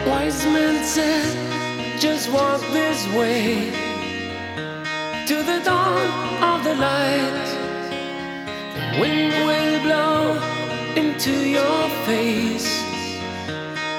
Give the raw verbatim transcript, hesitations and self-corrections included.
Wise men said, just walk this way to the dawn of the light. The wind will blow into your face.